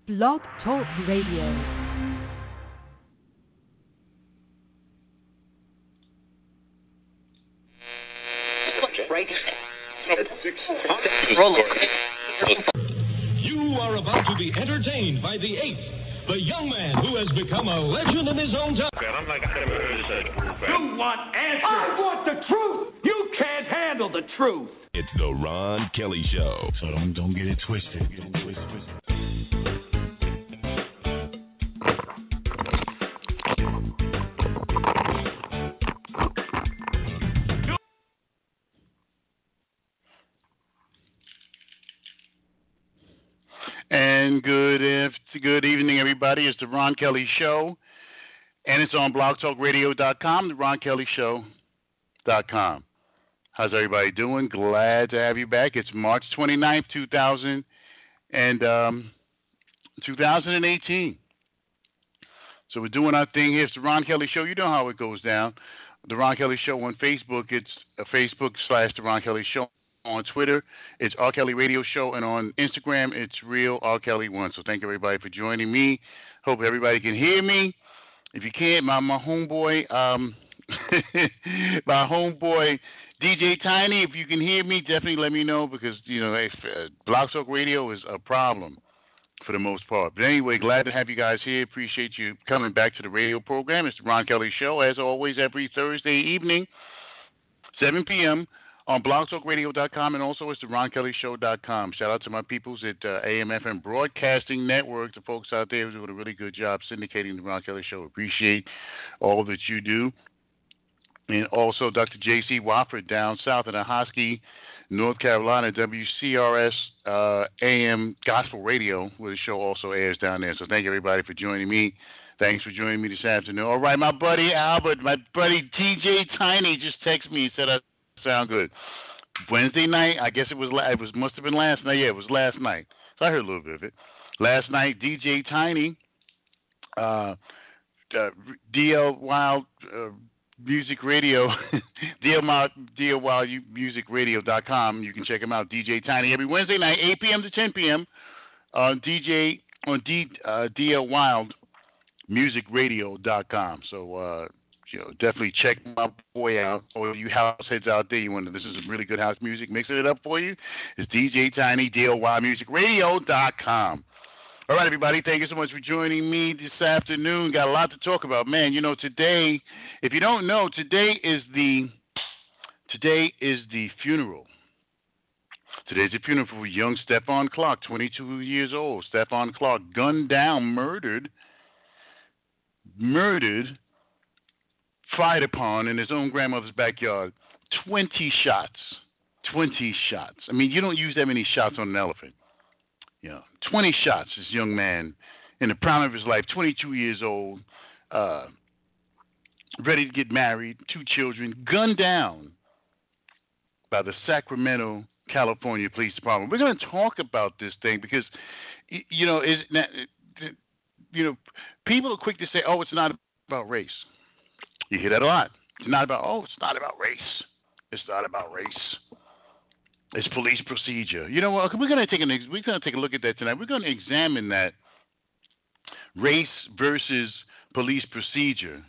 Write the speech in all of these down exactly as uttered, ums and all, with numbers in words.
Blog Talk Radio. You are about to be entertained by the eighth, the young man who has become a legend in his own time. I'm like, I never heard of such proof. You want answers? I want the truth. You can't handle the truth. It's the Ron Kelly Show. So don't don't get it twisted. Get it twisted. And good if, good evening, everybody. It's the Ron Kelly Show, and it's on blog talk radio dot com, the ron kelly show dot com. How's everybody doing? Glad to have you back. It's March twenty-ninth, two thousand and um, two thousand eighteen. So we're doing our thing here. It's the Ron Kelly Show. You know how it goes down. The Ron Kelly Show on Facebook. It's a Facebook slash the Ron Kelly Show. On Twitter, it's R. Kelly Radio Show, and on Instagram, it's Real R. Kelly One. So thank everybody for joining me. Hope everybody can hear me. If you can't, my my homeboy, um, my homeboy D J Tiny, if you can hear me, definitely let me know because you know, if, uh, Blog Talk Radio is a problem for the most part. But anyway, glad to have you guys here. Appreciate you coming back to the radio program. It's the Ron Kelly Show, as always, every Thursday evening, seven p.m. on blog talk radio dot com, and also it's the ron kelly show dot com. Shout out to my peoples at uh, A M F M Broadcasting Network, the folks out there who are doing a really good job syndicating the Ron Kelly Show. Appreciate all that you do. And also Doctor J C Wofford down south in Ahoskie, North Carolina, W C R S uh, A M Gospel Radio, where the show also airs down there. So thank everybody for joining me. Thanks for joining me this afternoon. All right, my buddy Albert, my buddy D J Tiny just texted me and said I sound good. Wednesday night, I guess it was. It was must have been last night. Yeah, it was last night. So I heard a little bit of it. Last night, D J Tiny, uh, uh, D L Wild uh, Music Radio, D L Wild, D L Wild Music Radio dot com. You can check him out. D J Tiny every Wednesday night, eight p.m. to ten p.m. on D J on D uh, D L Wild Music Radio dot com. So. Uh, You know, definitely check my boy out. Or you house heads out there, you want to listen to some really good house music, mixing it up for you. It's D J Tiny, D L Y Music Radio dot com. All right, everybody, thank you so much for joining me this afternoon. Got a lot to talk about, man. You know, today, if you don't know, today is the today is the funeral. Today's the funeral for young Stephon Clark, twenty-two years old. Stephon Clark, gunned down, murdered, murdered. fired upon in his own grandmother's backyard. twenty shots. twenty shots. I mean, you don't use that many shots on an elephant. You know, twenty shots, this young man in the prime of his life, twenty-two years old, uh, ready to get married, two children, gunned down by the Sacramento, California Police Department. We're going to talk about this thing because, you know, is you know, people are quick to say, oh, it's not about race. You hear that a lot. It's not about, oh, it's not about race. It's not about race. It's police procedure. You know what? We're going to take an we're going to take a look at that tonight. We're going to examine that race versus police procedure.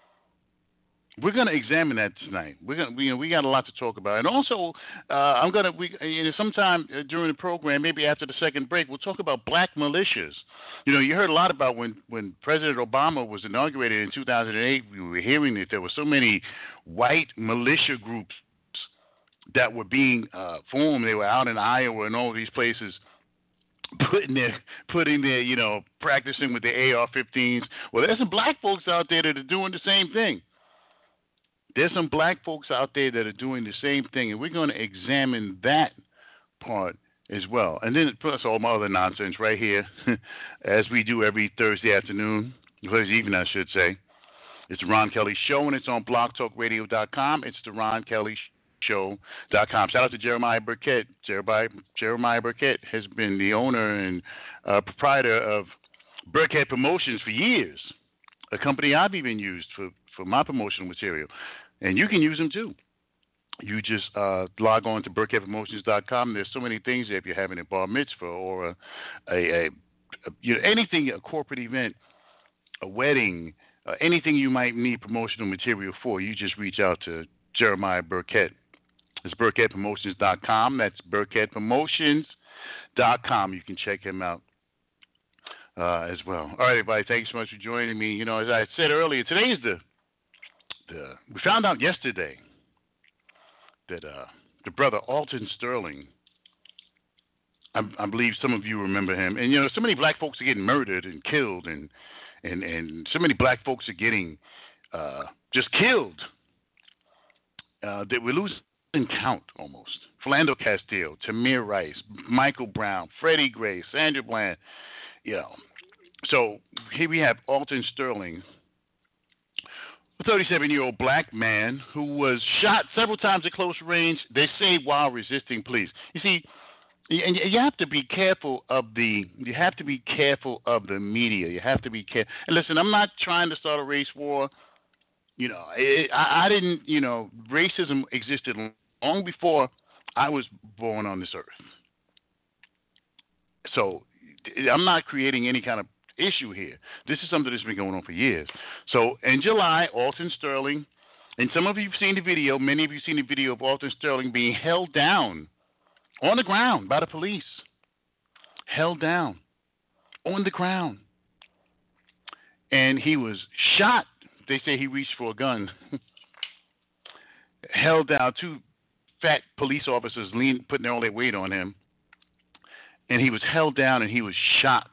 We're going to examine that tonight. We're going, we, you know, we got a lot to talk about, and also uh, I'm going to. We, you know, sometime during the program, maybe after the second break, we'll talk about black militias. You know, you heard a lot about when, when President Obama was inaugurated in two thousand eight. We were hearing that there were so many white militia groups that were being uh, formed. They were out in Iowa and all these places, putting their, putting their, you know, practicing with the A R fifteens. Well, there's some black folks out there that are doing the same thing. There's some black folks out there that are doing the same thing, and we're going to examine that part as well. And then plus all my other nonsense right here, as we do every Thursday afternoon, Thursday evening, I should say. It's the Ron Kelly Show, and it's on blog talk radio dot com. It's the Ron Kelly Show dot com. Shout out to Jeremiah Burkett. Jeremiah, Jeremiah Burkett has been the owner and uh, proprietor of Burkett Promotions for years, a company I've even used for, for my promotional material. And you can use them too. You just uh, log on to burkett promotions dot com. There's so many things there if you're having a bar mitzvah or a, a, a uh, you know, anything, a corporate event, a wedding, uh, anything you might need promotional material for, you just reach out to Jeremiah Burkett. It's Burkett Promotions dot com. That's Burkett Promotions dot com. You can check him out uh, as well. All right, everybody. Thanks so much for joining me. You know, as I said earlier, today is the the we found out yesterday that uh, the brother Alton Sterling. I, I believe some of you remember him. And you know, so many black folks are getting murdered and killed, and and and so many black folks are getting uh, just killed uh, that we're losing count almost. Philando Castile, Tamir Rice, Michael Brown, Freddie Gray, Sandra Bland, you know. So here we have Alton Sterling, a thirty-seven-year-old black man who was shot several times at close range, they say while resisting police. You see, and you have to be careful of the you have to be careful of the media. You have to be careful. And listen, I'm not trying to start a race war. You know, it, I, I didn't, you know, racism existed long before I was born on this earth. So I'm not creating any kind of issue here. This is something that's been going on for years. So in July, Alton Sterling, and some of you have seen the video, many of you have seen the video of Alton Sterling being held down on the ground by the police. Held down on the ground. And he was shot. They say he reached for a gun. Held down. Two fat police officers leaned, putting all their weight on him. And he was held down and he was shot.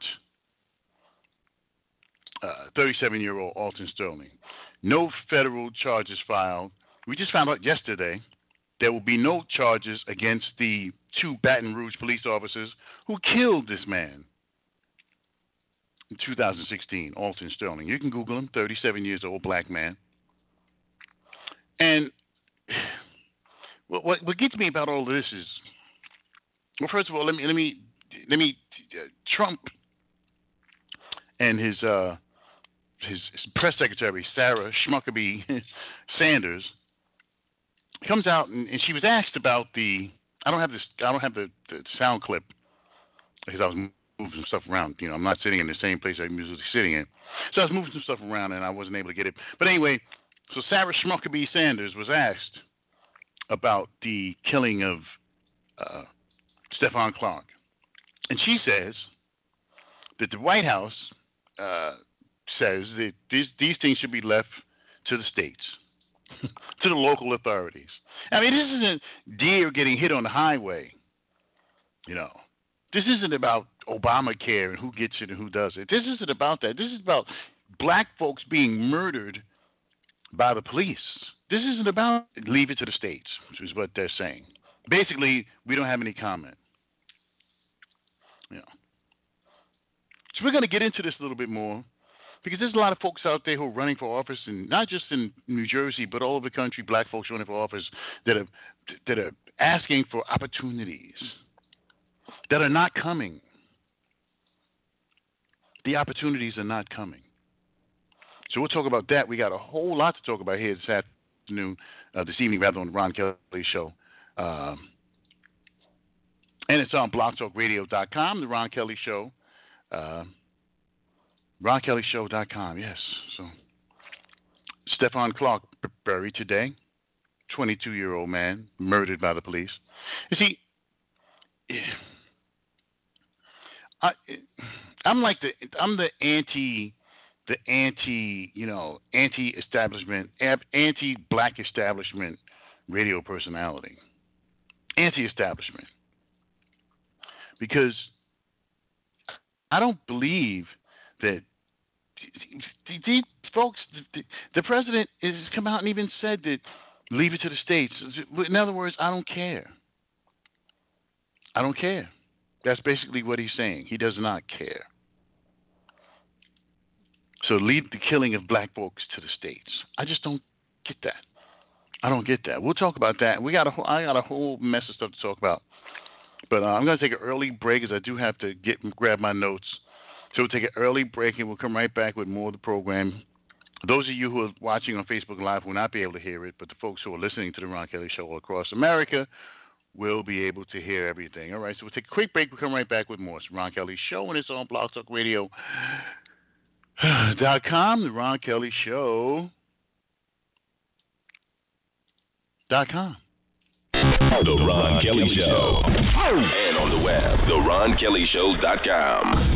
Uh, thirty-seven-year-old Alton Sterling. No federal charges filed. We just found out yesterday there will be no charges against the two Baton Rouge police officers who killed this man in two thousand sixteen, Alton Sterling. You can Google him, thirty-seven years old, black man. And what, what, what gets me about all of this is, well, first of all, let me let me let me uh, Trump and his uh, his, his press secretary Sarah Schmuckabee Sanders comes out and, and she was asked about the. I don't have this. I don't have the, the sound clip because I was moving some stuff around. You know, I'm not sitting in the same place I'm usually sitting in, so I was moving some stuff around and I wasn't able to get it. But anyway, so Sarah Schmuckabee Sanders was asked about the killing of uh, Stephon Clark, and she says that the White House uh, says that these these things should be left to the states. To the local authorities. I mean, this isn't deer getting hit on the highway. You know, this isn't about Obamacare and who gets it and who does it. This isn't about that. This is about black folks being murdered by the police. This isn't about leave it to the states, which is what they're saying. Basically, we don't have any comment. You know. So we're going to get into this a little bit more. Because there's a lot of folks out there who are running for office, and not just in New Jersey, but all over the country, black folks running for office that are that are asking for opportunities that are not coming. The opportunities are not coming. So we'll talk about that. We got a whole lot to talk about here this afternoon, uh, this evening, rather, on the Ron Kelly Show. Um, and it's on blog talk radio dot com, the Ron Kelly Show. Uh, ron kelly show dot com, yes. So, Stephon Clark buried today, twenty-two-year-old man murdered by the police. You see, I, I'm like the I'm the anti the anti you know anti-establishment anti-black establishment radio personality, anti-establishment, because I don't believe that these folks, the president has come out and even said that leave it to the states. In other words, I don't care. I don't care. That's basically what he's saying. He does not care. So leave the killing of black folks to the states. I just don't get that. I don't get that. We'll talk about that. We got a whole, I got a whole mess of stuff to talk about. But uh, I'm going to take an early break as I do have to get grab my notes. So we'll take an early break, and we'll come right back with more of the program. Those of you who are watching on Facebook Live will not be able to hear it, but the folks who are listening to the Ron Kelly Show all across America will be able to hear everything. All right, so we'll take a quick break. We'll come right back with more. It's the Ron Kelly Show, and it's on blog talk radio dot com, the Ron Kelly Show dot com. The Ron Kelly Show. And on the web, the ron kelly show dot com.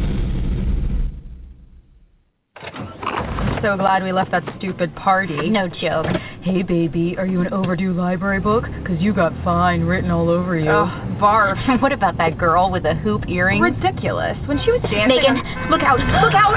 So glad we left that stupid party. No joke. Hey, baby, are you an overdue library book? Because you got fine written all over you. Oh, barf. What about that girl with the hoop earrings? Ridiculous. When she was dancing... Megan, look out! Look out!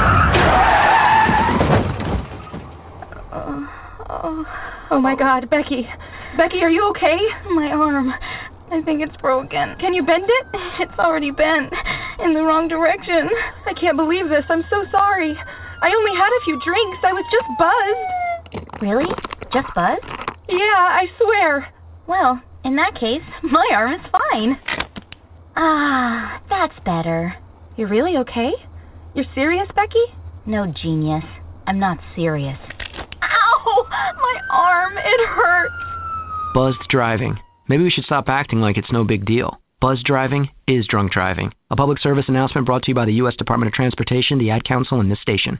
Oh, oh, oh, my God. Becky. Becky, are you okay? My arm. I think it's broken. Can you bend it? It's already bent. In the wrong direction. I can't believe this. I'm so sorry. I only had a few drinks. I was just buzzed. Really? Just buzzed? Yeah, I swear. Well, in that case, my arm is fine. Ah, that's better. You're really okay? You're serious, Becky? No, genius. I'm not serious. Ow! My arm, it hurts. Buzzed driving. Maybe we should stop acting like it's no big deal. Buzzed driving is drunk driving. A public service announcement brought to you by the U S Department of Transportation, the Ad Council, and this station.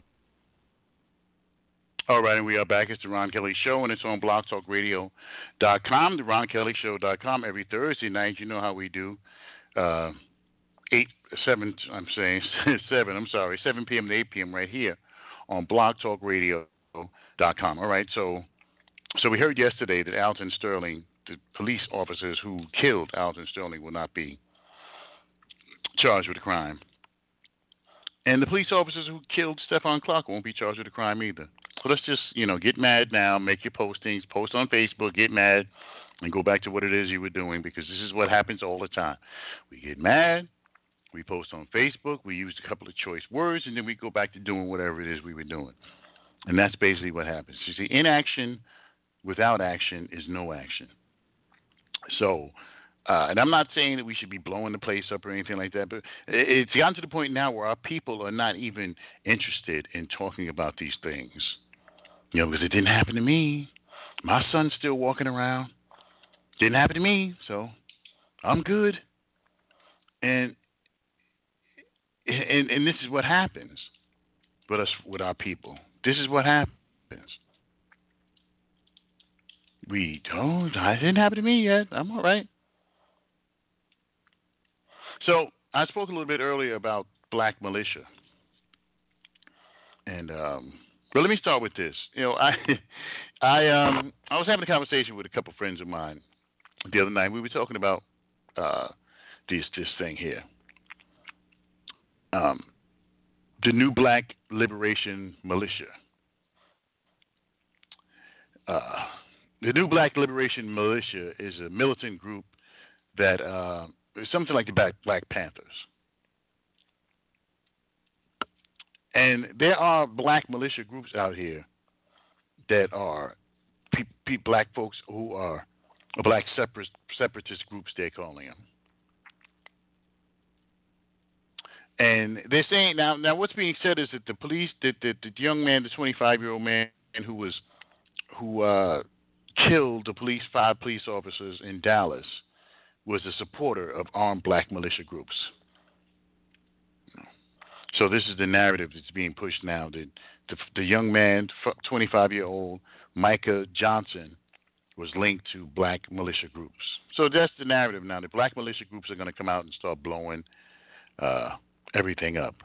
All right, and we are back. It's the Ron Kelly Show, and it's on blog talk radio dot com, the ron kelly show dot com. Every Thursday night, you know how we do. Uh, eight, seven, I'm saying, seven, I'm sorry, seven p.m. to eight p.m. right here on blog talk radio dot com. All right, so so we heard yesterday that Alton Sterling, the police officers who killed Alton Sterling, will not be charged with a crime. And the police officers who killed Stephon Clark won't be charged with a crime either. So let's just, you know, get mad now, make your postings, post on Facebook, get mad, and go back to what it is you were doing, because this is what happens all the time. We get mad, we post on Facebook, we use a couple of choice words, and then we go back to doing whatever it is we were doing. And that's basically what happens. You see, inaction without action is no action. So, uh, and I'm not saying that we should be blowing the place up or anything like that, but it's gotten to the point now where our people are not even interested in talking about these things. You know, because it didn't happen to me. My son's still walking around. Didn't happen to me, so I'm good. And and and this is what happens with us, with our people. This is what happens. We don't. It didn't happen to me yet. I'm all right. So I spoke a little bit earlier about black militia, and um, but let me start with this. You know, I I um I was having a conversation with a couple friends of mine the other night. We were talking about uh, this this thing here, um, the New Black Liberation Militia. Uh, the New Black Liberation Militia is a militant group that uh, is something like the Black, Black Panthers. And there are black militia groups out here that are pe- pe- black folks who are black separat- separatist groups, they're calling them. And they're saying now, now what's being said is that the police, that the, the young man, the twenty-five-year-old man who was who uh, killed the police, five police officers in Dallas, was a supporter of armed black militia groups. So this is the narrative that's being pushed now. The, the, the young man, twenty-five-year-old Micah Johnson, was linked to black militia groups. So that's the narrative now. The black militia groups are going to come out and start blowing uh, everything up.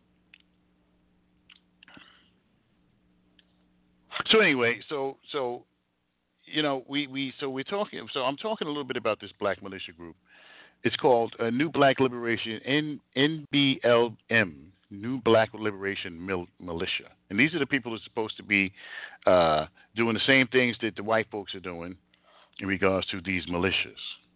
So anyway, so so you know we, we so we're talking. So I'm talking a little bit about this black militia group. It's called uh, New Black Liberation, N B L M, New Black Liberation Mil- Militia. And these are the people who are supposed to be uh, doing the same things that the white folks are doing in regards to these militias.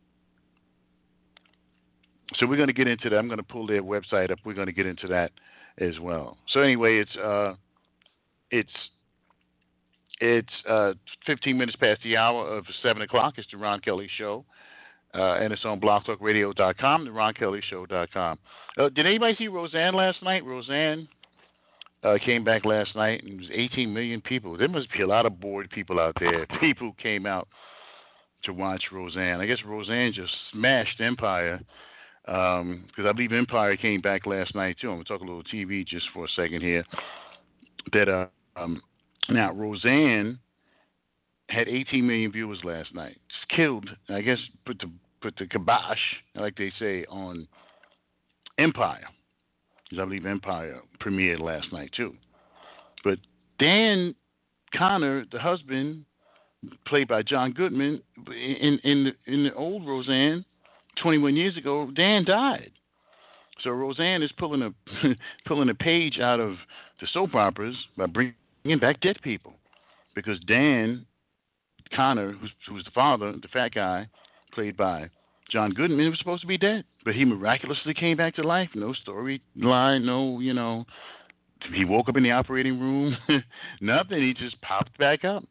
So we're going to get into that. I'm going to pull their website up. We're going to get into that as well. So anyway, it's uh, it's it's uh, fifteen minutes past the hour of seven o'clock. It's the Ron Kelly Show. Uh, and it's on blog talk radio dot com, the ron kelly show dot com. Uh, did anybody see Roseanne last night? Roseanne uh, came back last night, and it was eighteen million people. There must be a lot of bored people out there. People who came out to watch Roseanne. I guess Roseanne just smashed Empire because um, I believe Empire came back last night too. I'm gonna talk a little T V just for a second here. That uh, um, now Roseanne had eighteen million viewers last night. It's killed. I guess put the put the kibosh, like they say, on Empire, because I believe Empire premiered last night too. But Dan Connor, the husband, played by John Goodman, in in the, in the old Roseanne, twenty-one years ago, Dan died. So Roseanne is pulling a pulling a page out of the soap operas by bringing back dead people, because Dan Connor, who's, who's the father, the fat guy, played by John Goodman, was supposed to be dead, but he miraculously came back to life. No storyline, no, you know, he woke up in the operating room, nothing. He just popped back up.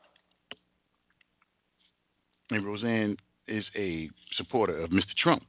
And Roseanne is a supporter of Mister Trump,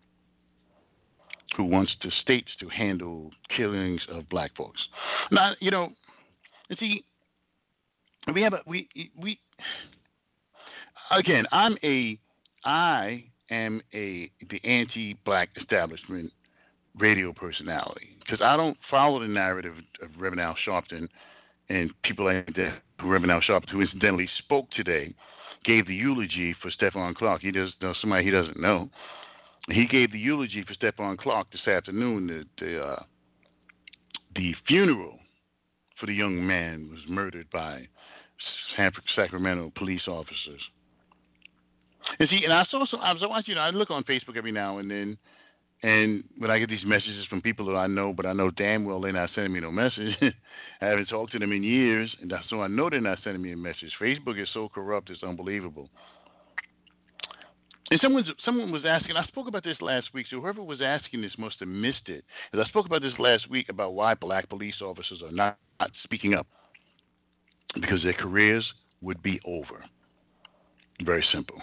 who wants the states to handle killings of black folks. Now, you know, you see, we have a, we, we, again, I'm a, I am a, the anti-black establishment radio personality, because I don't follow the narrative of Reverend Al Sharpton and people like that. Reverend Al Sharpton, who incidentally spoke today, gave the eulogy for Stephon Clark. He does know somebody he doesn't know. He gave the eulogy for Stephon Clark this afternoon. The the, uh, the funeral for the young man was murdered by Sacramento police officers. And see, and I saw some. I was watching. You know, I look on Facebook every now and then, and when I get these messages from people that I know, but I know damn well they're not sending me no message. I haven't talked to them in years, and so I know they're not sending me a message. Facebook is so corrupt, it's unbelievable. And someone someone was asking, I spoke about this last week, so whoever was asking this must have missed it. Because I spoke about this last week about why black police officers are not, not speaking up. Because their careers would be over. Very simple.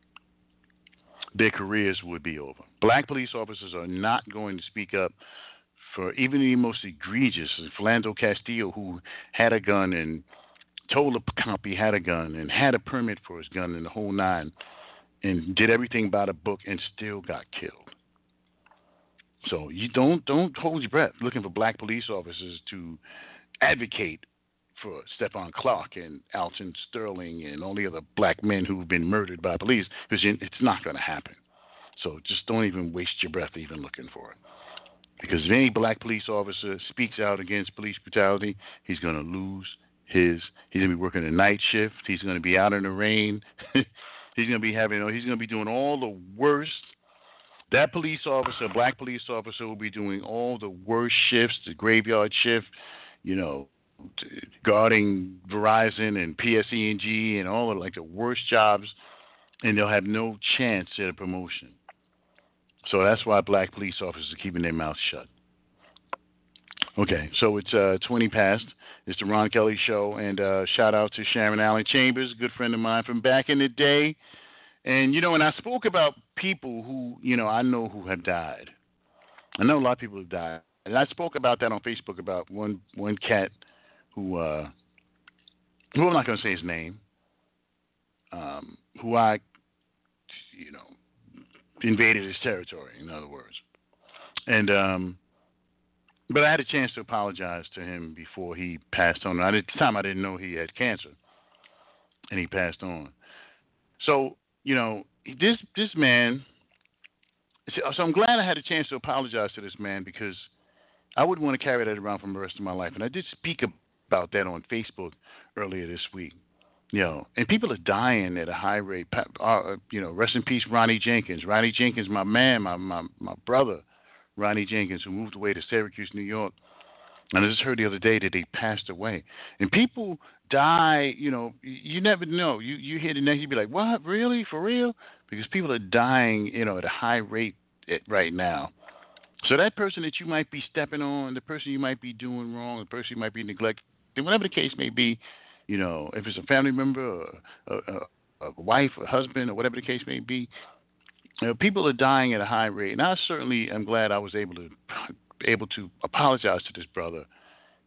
Their careers would be over. Black police officers are not going to speak up for even the most egregious. Philando Castillo, who had a gun and told a cop he had a gun and had a permit for his gun and the whole nine, and did everything by the book and still got killed. So you don't don't hold your breath looking for black police officers to advocate for Stephon Clark and Alton Sterling and all the other black men who've been murdered by police, because it's not going to happen. So just don't even waste your breath even looking for it. Because if any black police officer speaks out against police brutality, he's going to lose his, he's going to be working a night shift. He's going to be out in the rain. He's going to be having, he's going to be doing all the worst. That police officer, black police officer, will be doing all the worst shifts, the graveyard shift, you know, guarding Verizon and P S E and G and all of like the worst jobs, and they'll have no chance at a promotion. So that's why black police officers are keeping their mouths shut. Okay, so it's uh, twenty past. It's the Ron Kelly Show, and uh, shout out to Sharon Allen Chambers, a good friend of mine from back in the day. And, you know, and I spoke about people who, you know, I know who have died. I know a lot of people have died. And I spoke about that on Facebook about one one cat who, uh, who I'm not going to say his name, um, who I, you know, invaded his territory, in other words. And, um, but I had a chance to apologize to him before he passed on. At the time, I didn't know he had cancer, and he passed on. So, you know, this this man, so I'm glad I had a chance to apologize to this man, because I wouldn't want to carry that around for the rest of my life. And I did speak about that on Facebook earlier this week. You know, and people are dying at a high rate. Uh, you know, rest in peace, Ronnie Jenkins. Ronnie Jenkins, my man, my, my, my brother, Ronnie Jenkins, who moved away to Syracuse, New York. And I just heard the other day that he passed away. And people die, you know, you never know. You you hear the next, you be like, what, really, for real? Because people are dying, you know, at a high rate right now. So that person that you might be stepping on, the person you might be doing wrong, the person you might be neglecting, whatever the case may be, you know, if it's a family member or a, a, a wife or husband or whatever the case may be, you know, people are dying at a high rate. And I certainly am glad I was able to able to apologize to this brother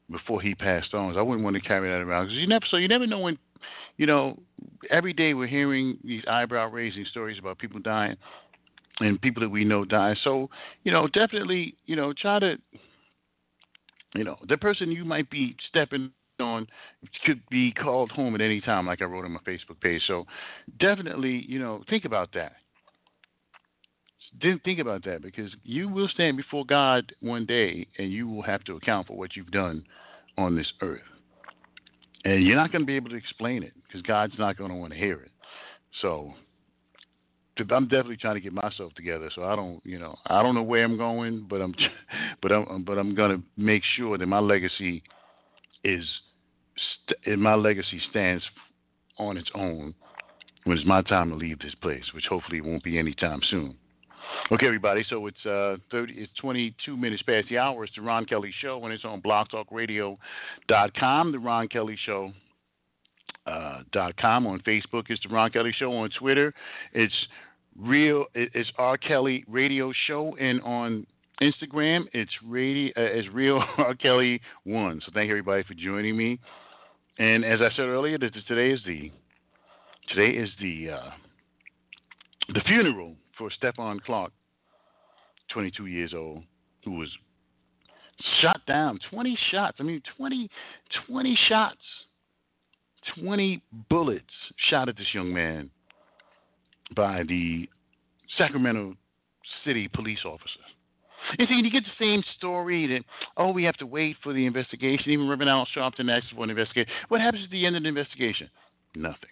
before he passed on. So I wouldn't want to carry that around because you never. So you never know when. You know, every day we're hearing these eyebrow-raising stories about people dying and people that we know dying. So, you know, definitely, you know, try to, you know, the person you might be stepping on could be called home at any time, like I wrote on my Facebook page. So definitely, you know, think about that. Didn't think about that because you will stand before God one day and you will have to account for what you've done on this earth. And you're not going to be able to explain it because God's not going to want to hear it. So I'm definitely trying to get myself together. So I don't, you know, I don't know where I'm going, but I'm, but I'm, but I'm going to make sure that my legacy is, st- my legacy stands on its own when it's my time to leave this place, which hopefully won't be anytime soon. Okay, everybody. So it's uh thirty. It's twenty-two minutes past the hour. It's the Ron Kelly Show, and it's on blog talk radio dot com. The Ron Kelly Show uh, dot com on Facebook. It's the Ron Kelly Show on Twitter. It's real. It's R Kelly Radio Show, and on Instagram, it's radio. Uh, it's Real R Kelly One. So thank you everybody for joining me. And as I said earlier, that today is the today is the uh, the funeral for Stephon Clark, twenty-two years old, who was shot down, twenty shots. I mean, twenty, twenty shots, twenty bullets shot at this young man by the Sacramento City police officer. And see, you get the same story that, oh, we have to wait for the investigation. Even Reverend Al Sharpton asked for an investigation. What happens at the end of the investigation? Nothing.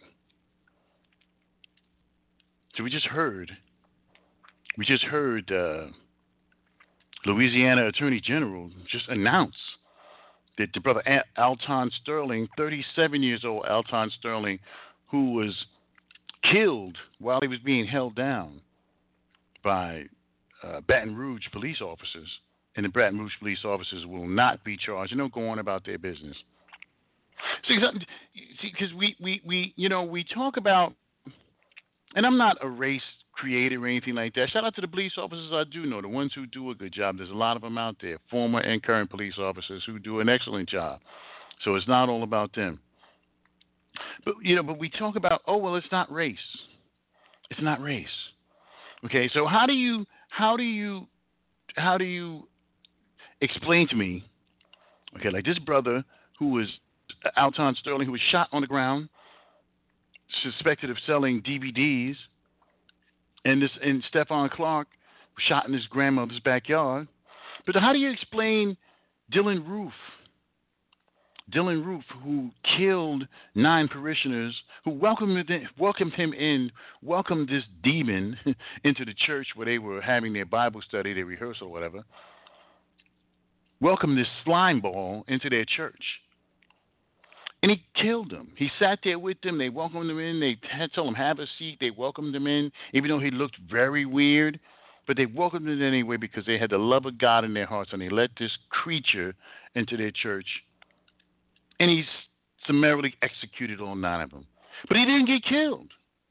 So we just heard We just heard uh, Louisiana Attorney General just announce that the brother Alton Sterling, thirty-seven years old Alton Sterling, who was killed while he was being held down by uh, Baton Rouge police officers, and the Baton Rouge police officers will not be charged. They don't go on about their business. See, because we, we, we, you know, we talk about, and I'm not a race creator or anything like that. Shout out to the police officers I do know, the ones who do a good job. There's a lot of them out there, former and current police officers who do an excellent job. So it's not all about them. But, you know, but we talk about, oh, well, it's not race. It's not race. Okay, so how do you, how do you, how do you explain to me, okay, like this brother who was, Alton Sterling, who was shot on the ground, suspected of selling D V Ds, and this and Stephon Clark shot in his grandmother's backyard. But how do you explain Dylan Roof? Dylan Roof, who killed nine parishioners, who welcomed him, welcomed him in, welcomed this demon into the church where they were having their Bible study, their rehearsal, whatever. Welcomed this slime ball into their church. And he killed them. He sat there with them. They welcomed him in. They had told him, have a seat. They welcomed him in, even though he looked very weird. But they welcomed him anyway because they had the love of God in their hearts, and they let this creature into their church. And he's summarily executed all nine of them. But he didn't get killed.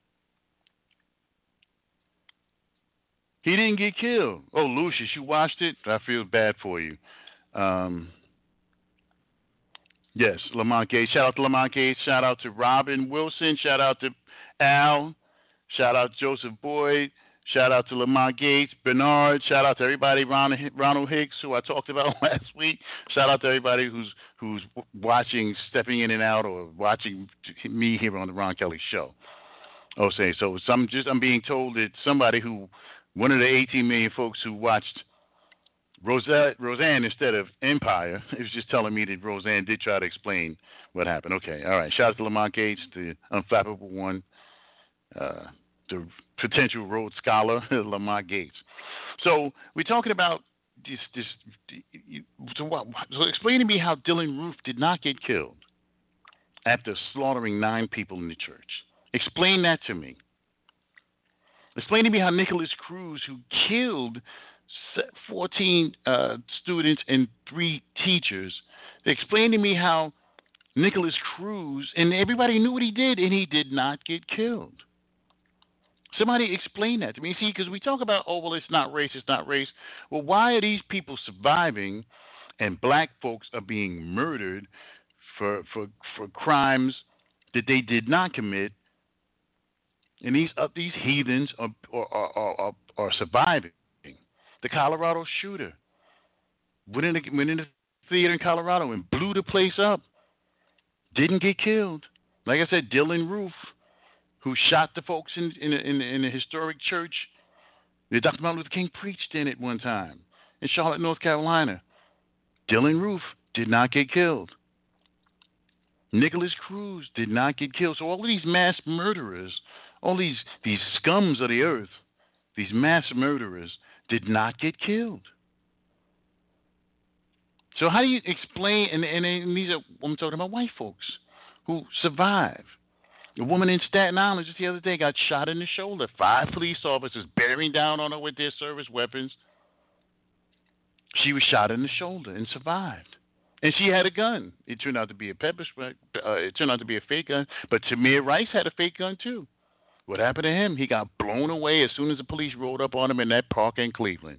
He didn't get killed. Oh, Lucius, you watched it? I feel bad for you. Um... Yes, Lamont Gates. Shout out to Lamont Gates. Shout out to Robin Wilson. Shout out to Al. Shout out to Joseph Boyd. Shout out to Lamont Gates. Bernard. Shout out to everybody. Ronald Hicks, who I talked about last week. Shout out to everybody who's who's watching, stepping in and out, or watching me here on the Ron Kelly Show. Oh, say so. Some just I'm being told that somebody who, one of the eighteen million folks who watched Roseanne, Roseanne instead of Empire, it was just telling me that Roseanne did try to explain what happened. Okay, all right. Shout out to Lamont Gates, the unflappable one, uh, the potential Rhodes Scholar, Lamont Gates. So we're talking about this. this so, what, so explain to me how Dylan Roof did not get killed after slaughtering nine people in the church. Explain that to me. Explain to me how Nicholas Cruz, who killed fourteen uh, students and three teachers. Explain to me how Nicholas Cruz, and everybody knew what he did, and he did not get killed. Somebody explain that to me. See, because we talk about, oh, well, it's not race, it's not race. Well, why are these people surviving, and black folks are being murdered for for for crimes that they did not commit, and these uh, these heathens are are, are are are surviving. The Colorado shooter went in the, went in the theater in Colorado and blew the place up. Didn't get killed. Like I said, Dylan Roof, who shot the folks in in in, in a historic church that Doctor Martin Luther King preached in at one time in Charlotte, North Carolina. Dylan Roof did not get killed. Nicholas Cruz did not get killed. So all of these mass murderers, all these these scums of the earth, these mass murderers did not get killed. So how do you explain, and, and, and these are, I'm talking about white folks who survive. A woman in Staten Island just the other day got shot in the shoulder. Five police officers bearing down on her with their service weapons. She was shot in the shoulder and survived. And she had a gun. It turned out to be a pepper spray. Uh, it turned out to be a fake gun. But Tamir Rice had a fake gun too. What happened to him? He got blown away as soon as the police rolled up on him in that park in Cleveland.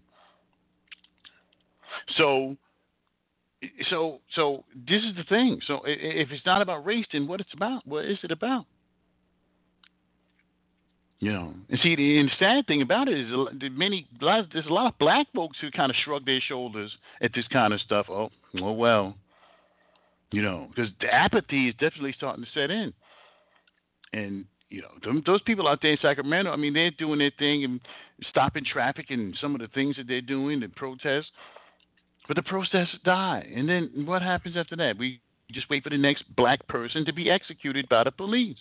So, so, so this is the thing. So, if it's not about race, then what it's about? What is it about? You know, and see, the, and the sad thing about it is that many, there's a lot of black folks who kind of shrug their shoulders at this kind of stuff. Oh, oh well, you know, because the apathy is definitely starting to set in. And, you know, them, those people out there in Sacramento, I mean, they're doing their thing and stopping traffic and some of the things that they're doing, the protests. But the protests die. And then what happens after that? We just wait for the next black person to be executed by the police.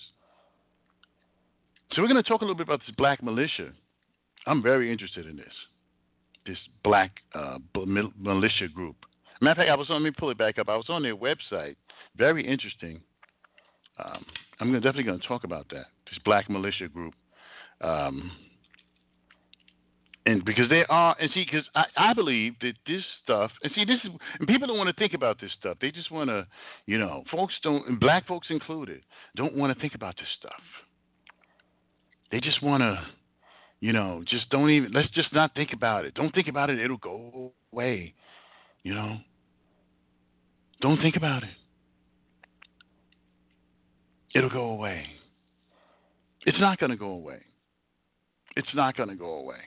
So we're going to talk a little bit about this black militia. I'm very interested in this, this black uh, militia group. Matter of fact, I was on, let me pull it back up. I was on their website. Very interesting. Um, I'm gonna, definitely going to talk about that, this black militia group. Um, and because they are, and see, because I, I believe that this stuff, and see, this is, and people don't want to think about this stuff. They just want to, you know, folks don't, and black folks included, don't want to think about this stuff. They just want to, you know, just don't even, let's just not think about it. Don't think about it. It'll go away, you know. Don't think about it. It'll go away. It's not going to go away. It's not going to go away.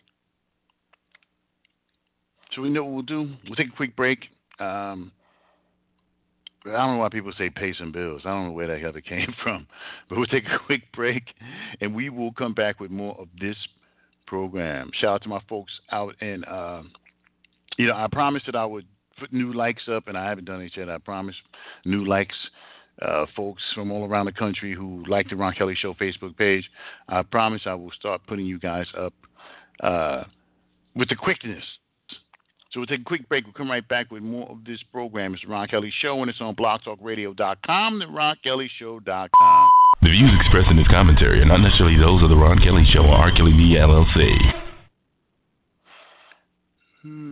So we know what we'll do. We'll take a quick break. Um, I don't know why people say pay some bills. I don't know where that ever came from. But we'll take a quick break, and we will come back with more of this program. Shout out to my folks out in, uh, you know, I promised that I would put new likes up, and I haven't done it yet. I promise new likes, uh, folks from all around the country who like the Ron Kelly Show Facebook page. I promise I will start putting you guys up uh, with the quickness. So we'll take a quick break. We'll come right back with more of this program. It's the Ron Kelly Show, and it's on blog talk radio dot com, the ron kelly show dot com. The views expressed in this commentary are not necessarily those of the Ron Kelly Show or R. Kelly Media, L L C. Hmm.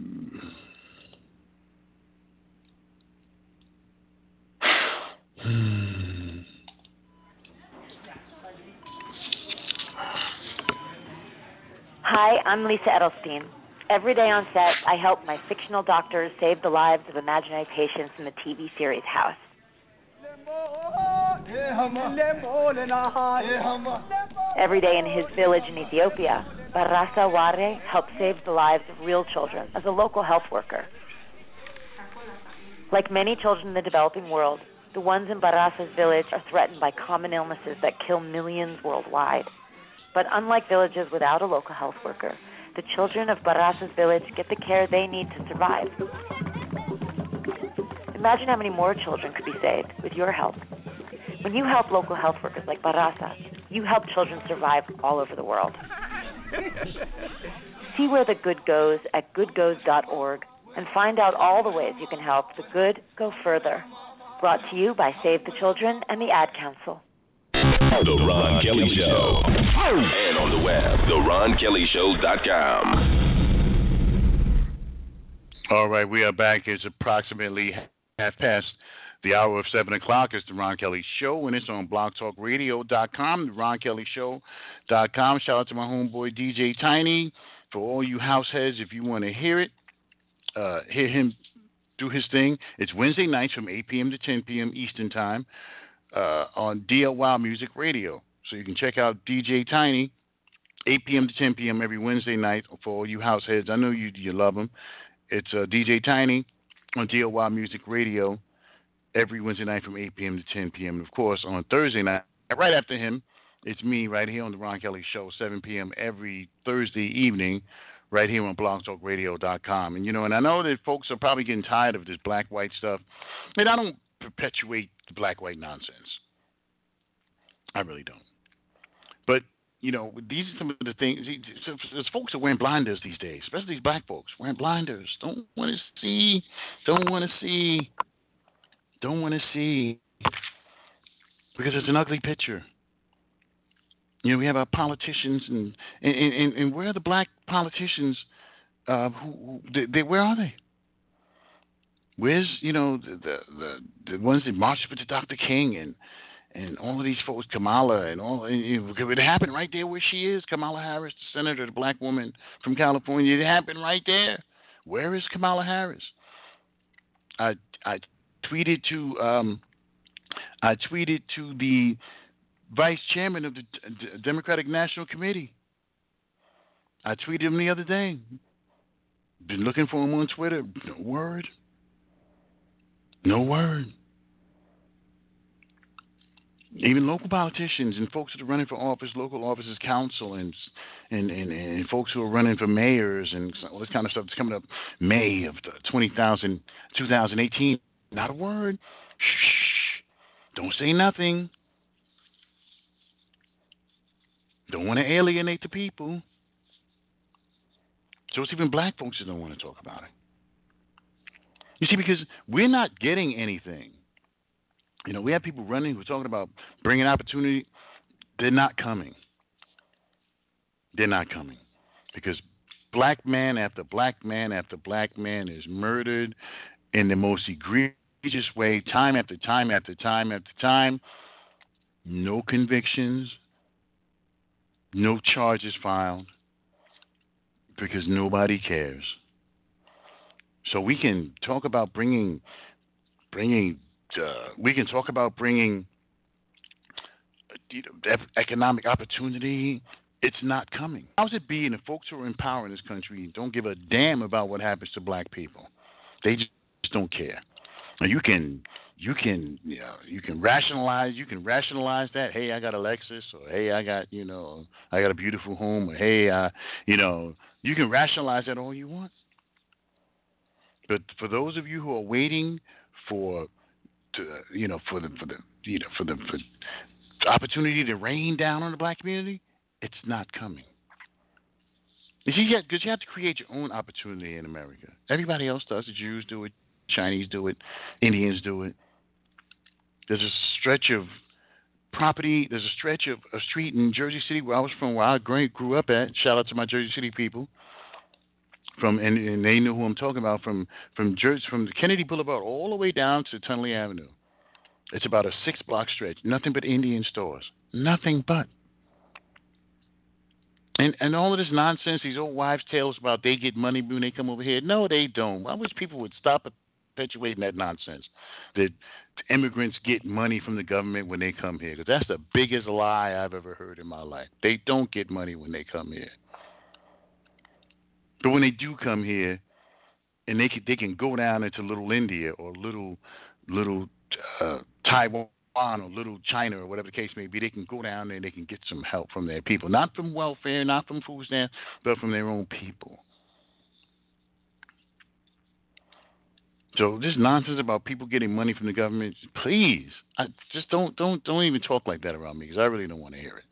Hi, I'm Lisa Edelstein. Every day on set, I help my fictional doctors save the lives of imaginary patients in the T V series House. Every day in his village in Ethiopia, Barasa Ware helps save the lives of real children as a local health worker. Like many children in the developing world, the ones in Barasa's village are threatened by common illnesses that kill millions worldwide. But unlike villages without a local health worker, the children of Barasa's village get the care they need to survive. Imagine how many more children could be saved with your help. When you help local health workers like Barasa, you help children survive all over the world. See where the good goes at good goes dot org and find out all the ways you can help the good go further. Brought to you by Save the Children and the Ad Council. The Ron Kelly Show. And on the web, the ron kelly show dot com. All right, we are back. It's approximately half past the hour of seven o'clock. It's the Ron Kelly Show, and it's on blog talk radio dot com, the ron kelly show dot com. Shout out to my homeboy D J Tiny. For all you house heads, if you want to hear it, uh, hear him do his thing. It's Wednesday nights from eight p.m. to ten p.m. Eastern Time uh, on D L Y Music Radio. So you can check out D J Tiny, eight p.m. to ten p.m. every Wednesday night for all you house heads. I know you you love him. It's uh, D J Tiny on D L Y Music Radio every Wednesday night from eight p.m. to ten p.m. And, of course, on Thursday night, right after him, it's me right here on the Ron Kelly Show, seven p.m. every Thursday evening, right here on blog talk radio dot com. And, you know, and I know that folks are probably getting tired of this black-white stuff. And I don't perpetuate the black-white nonsense. I really don't. But, you know, these are some of the things. There's folks are wearing blinders these days, especially these black folks wearing blinders. Don't want to see. Don't want to see. Don't want to see. Because it's an ugly picture. You know, we have our politicians, and and, and, and where are the black politicians? Uh, who, who they, they, where are they? Where's, you know, the the, the, the ones that marched with Doctor King and and all of these folks, Kamala and all? And, you know, it happened right there where she is, Kamala Harris, the senator, the black woman from California. It happened right there. Where is Kamala Harris? I I tweeted to um, I tweeted to the vice chairman of the D- Democratic National Committee. I tweeted him the other day. Been looking for him on Twitter. No word. No word. Even local politicians and folks that are running for office, local offices, council, and and, and, and folks who are running for mayors and all this kind of stuff that's coming up May of twenty eighteen. Not a word. Shh. Don't say nothing. Don't want to alienate the people. So it's even black folks that don't want to talk about it. You see, because we're not getting anything. You know, we have people running who are talking about bringing opportunity. They're not coming. They're not coming. Because black man after black man after black man is murdered in the most egregious way, time after time after time after time. No convictions. No charges filed because nobody cares. So we can talk about bringing, bringing. Uh, we can talk about bringing you know, economic opportunity. It's not coming. How's it being the folks who are in power in this country don't give a damn about what happens to black people? They just don't care. Now you can. You can, you know, you can rationalize. You can rationalize that. Hey, I got a Lexus, or hey, I got, you know, I got a beautiful home, or hey, uh, you know, you can rationalize that all you want. But for those of you who are waiting for, to, you know, for the, for the, you know, for the, for the opportunity to rain down on the black community, it's not coming. You see, because you have to create your own opportunity in America. Everybody else does. The Jews do it. Chinese do it. Indians do it. There's a stretch of property. There's a stretch of a street in Jersey City where I was from, where I grew up at. Shout out to my Jersey City people. From and, and they know who I'm talking about. From from Jersey, from the Kennedy Boulevard all the way down to Tunley Avenue. It's about a six block stretch. Nothing but Indian stores. Nothing but. And and all of this nonsense. These old wives' tales about they get money when they come over here. No, they don't. I wish people would stop perpetuating that nonsense. That immigrants get money from the government when they come here. Because that's the biggest lie I've ever heard in my life. They don't get money when they come here. But when they do come here, and they can, they can go down into Little India or Little little uh, Taiwan or Little China or whatever the case may be, they can go down there and they can get some help from their people. Not from welfare, not from food stamps, but from their own people. So this nonsense about people getting money from the government, please, I just don't don't don't even talk like that around me because I really don't want to hear it.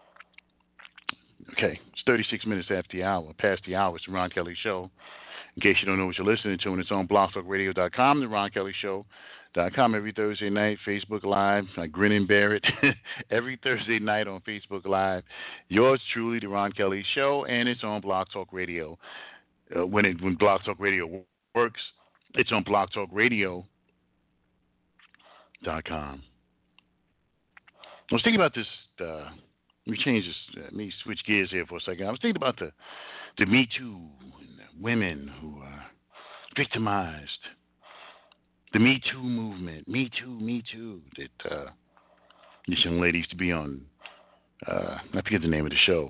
Okay, it's thirty-six minutes after the hour, past the hour. It's the Ron Kelly Show. In case you don't know what you're listening to, and it's on blog talk radio dot com, the Ron Kelly Show dot com every Thursday night, Facebook Live. I grin and bear it every Thursday night on Facebook Live. Yours truly, the Ron Kelly Show, and it's on Blog Talk Radio. Uh, when it when Blog Talk Radio works, it's on blog talk radio dot com. I was thinking about this. Uh, let me change this. Uh, let me switch gears here for a second. I was thinking about the the Me Too and the women who are victimized the Me Too movement, Me Too, Me Too, that uh, this young lady used to be on, uh, I forget the name of the show,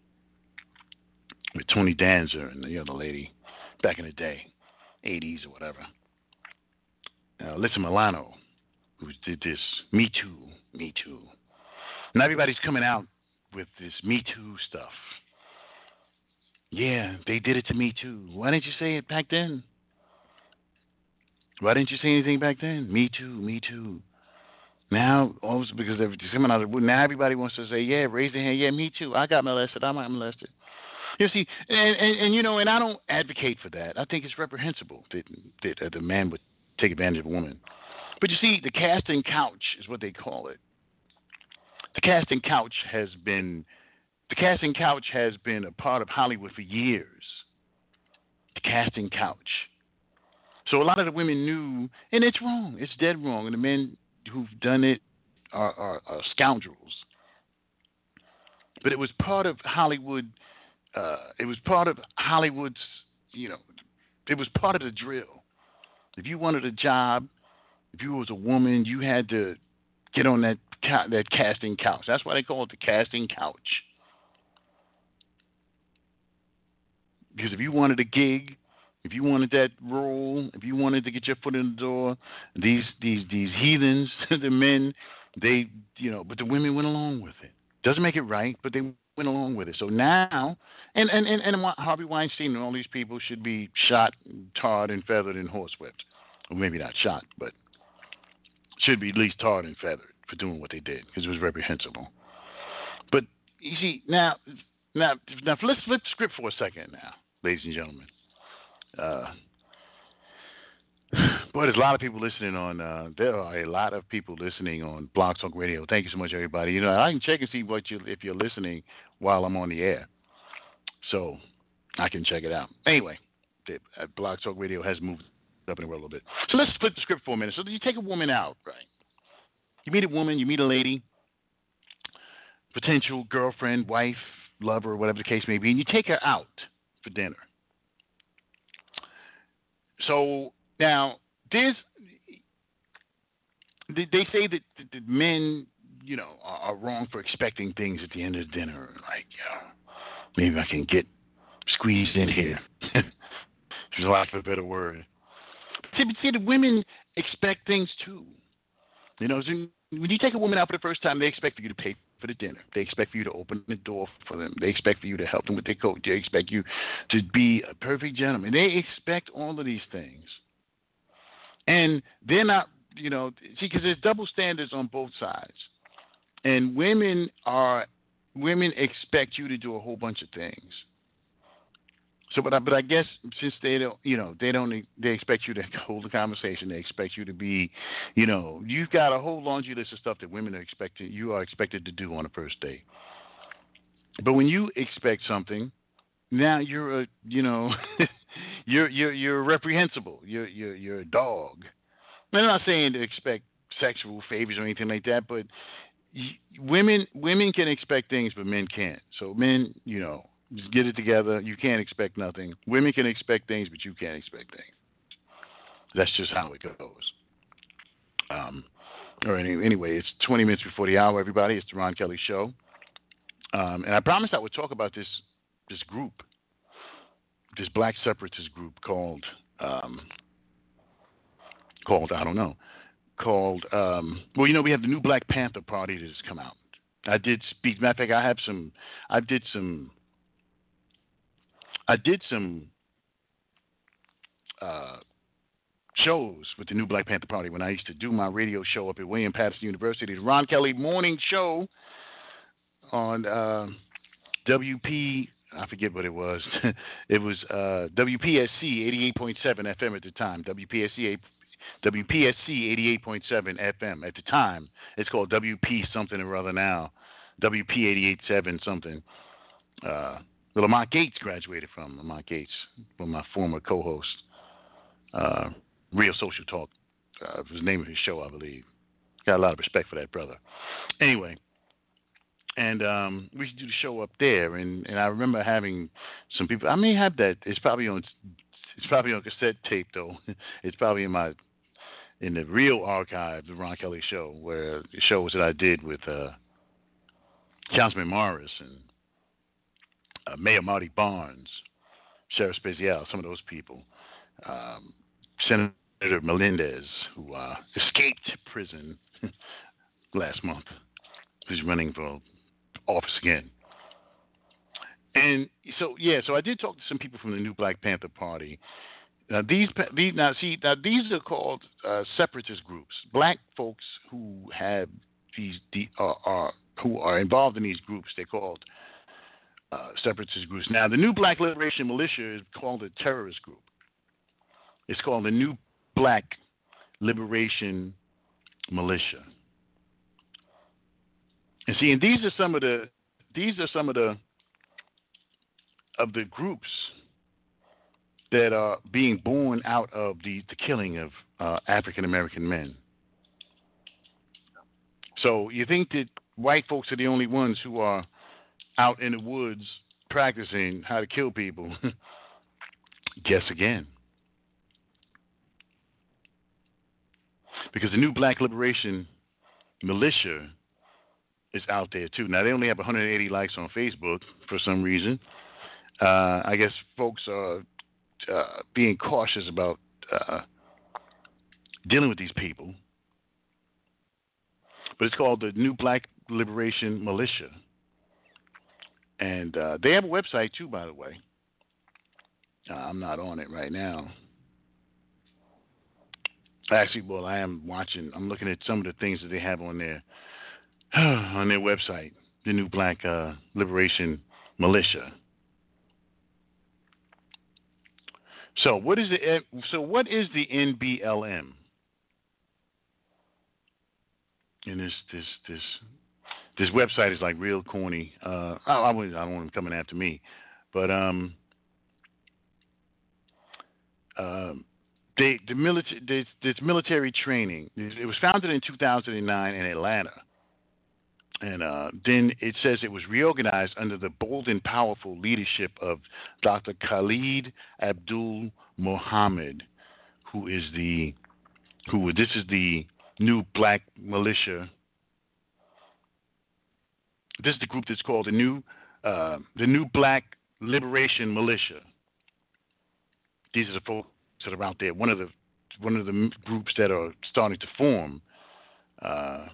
with Tony Danza and the other lady back in the day, eighties or whatever. Uh, Alyssa Milano, who did this Me Too, Me Too. Now everybody's coming out with this Me Too stuff. Yeah, they did it to me too. Why didn't you say it back then? Why didn't you say anything back then? Me too, me too. Now, also because they're coming out of the wood, now everybody wants to say, yeah, raise their hand. Yeah, me too. I got molested. I got molested. You see, and, and, and you know, and I don't advocate for that. I think it's reprehensible that, that uh, the man would take advantage of a woman. But you see, the casting couch is what they call it. The casting couch has been, the casting couch has been a part of Hollywood for years. The casting couch. So a lot of the women knew, and it's wrong. It's dead wrong. And the men who've done it are, are, are scoundrels. But it was part of Hollywood. Uh, it was part of Hollywood's, you know, it was part of the drill. If you wanted a job, if you was a woman, you had to get on that that casting couch. That's why they call it the casting couch. Because if you wanted a gig, if you wanted that role, if you wanted to get your foot in the door, these these these heathens, the men, they, you know, but the women went along with it. Doesn't make it right, but they went along with it. So now, and and, and, and Harvey Weinstein and all these people should be shot, tarred, and feathered and horsewhipped. Or maybe not shot, but should be at least tarred and feathered for doing what they did, because it was reprehensible. But you see, now, now, now let's flip the script for a second now, ladies and gentlemen. Uh, boy, there's a lot of people listening on, uh, there are a lot of people listening on Blog Talk Radio. Thank you so much, everybody. You know, I can check and see what you, if you're listening while I'm on the air. So I can check it out. Anyway, the, uh, Blog Talk Radio has moved up in the world a little bit. So let's flip the script for a minute. So you take a woman out, right? You meet a woman, you meet a lady, potential girlfriend, wife, lover, whatever the case may be, and you take her out for dinner. So now, there's, they say that the men, you know, are wrong for expecting things at the end of the dinner. Like, you know, maybe I can get squeezed in here. There's a lot of a better word. See, see, the women expect things too. You know, so when you take a woman out for the first time, they expect for you to pay for the dinner. They expect for you to open the door for them. They expect for you to help them with their coat. They expect you to be a perfect gentleman. They expect all of these things. And they're not, you know, see, because there's double standards on both sides. And women are, women expect you to do a whole bunch of things. So, but I, but I guess since they don't, you know, they don't, they expect you to hold a conversation. They expect you to be, you know, you've got a whole laundry list of stuff that women are expected, you are expected to do on a first date. But when you expect something, now you're a, you know, you're you're you're reprehensible. You're you're you're a dog. I'm not saying to expect sexual favors or anything like that, but women women can expect things, but men can't. So men, you know. Just get it together. You can't expect nothing. Women can expect things, but you can't expect things. That's just how it goes. Um, or any, anyway, it's twenty minutes before the hour, everybody. It's the Ron Kelly Show. Um, and I promised I would talk about this this group, this black separatist group called, um, called I don't know, called, um, well, you know, we have the new Black Panther Party that has come out. I did speak, matter of fact, I have some, I did some, I did some uh, shows with the new Black Panther Party when I used to do my radio show up at William Patterson University, the Ron Kelly Morning Show on uh, W P, I forget what it was. It was uh, W P S C eighty-eight point seven F M at the time. W P S C W P S C eighty-eight point seven F M at the time. It's called W P something or other now. W P eighty-eight point seven something. Uh, Lamont Gates graduated from. Lamont Gates, one of my former co-hosts. Uh, Real Social Talk uh, was the name of his show, I believe. Got a lot of respect for that brother. Anyway, and um, we should do the show up there. And, and I remember having some people. I may have that. It's probably on. It's probably on cassette tape though. It's probably in my. in the real archive, the Ron Kelly Show, where the shows that I did with uh, Councilman Morris and uh, Mayor Marty Barnes, Sheriff Spezial, some of those people, um, Senator Melendez, who uh, escaped prison last month, who's running for office again. And so, yeah, so I did talk to some people from the new Black Panther Party. Now these, these now see now these are called uh, separatist groups. Black folks who have these the, uh, are who are involved in these groups. They're called uh, separatist groups. Now the New Black Liberation Militia is called a terrorist group. It's called the New Black Liberation Militia. And see, and these are some of the these are some of the of the groups that are being born out of the, the killing of uh, African American men. So you think that white folks are the only ones who are out in the woods practicing how to kill people? Guess again. Because the New Black Liberation Militia is out there too. Now they only have one hundred eighty likes on Facebook for some reason. Uh, I guess folks are Uh, being cautious about uh, dealing with these people. But it's called the New Black Liberation Militia. And uh, they have a website, too, by the way. Uh, I'm not on it right now. Actually, well, I am watching. I'm looking at some of the things that they have on their, on their website, the New Black uh, Liberation Militia. So what is the so what is the N B L M? And this this this this website is like real corny. Uh, I, I, I don't want them coming after me, but um, uh, they the military this, this military training. It was founded in two thousand nine in Atlanta. And uh, then it says it was reorganized under the bold and powerful leadership of Doctor Khalid Abdul Muhammad, who is the who this is the New Black Militia. This is the group that's called the New uh, the New Black Liberation Militia. These are the folks that are out there. One of the one of the groups that are starting to form. Uh,